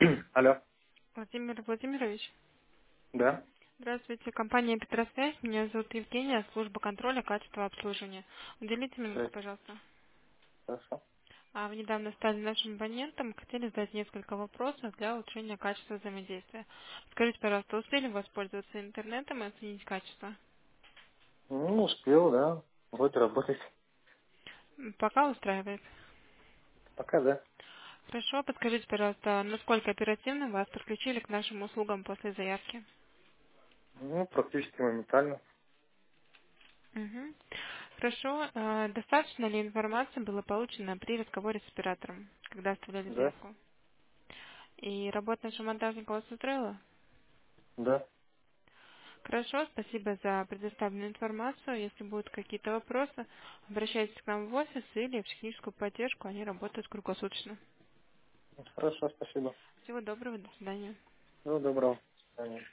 Алло. Владимир Владимирович, Да. здравствуйте, компания Петросвязь, меня зовут Евгения, служба контроля качества обслуживания. Уделите минутку, Здравствуйте. пожалуйста. Хорошо. Вы недавно стали нашим абонентом, хотели задать несколько вопросов для улучшения качества взаимодействия. Скажите, пожалуйста, успели воспользоваться интернетом и оценить качество? Ну, успел, да. Вроде работать. Пока устраивает. Пока, да. Хорошо, подскажите, пожалуйста, насколько оперативно вас подключили к нашим услугам после заявки? Ну, практически моментально. Мгм. Хорошо. Достаточно ли информации было получено при разговоре с оператором, когда оставляли Да. заявку? И работа нашего монтажника вас устроила? Да. Хорошо, спасибо за предоставленную информацию. Если будут какие-то вопросы, обращайтесь к нам в офис или в техническую поддержку, они работают круглосуточно. Хорошо, спасибо. Всего доброго, до свидания. Всего доброго. До свидания.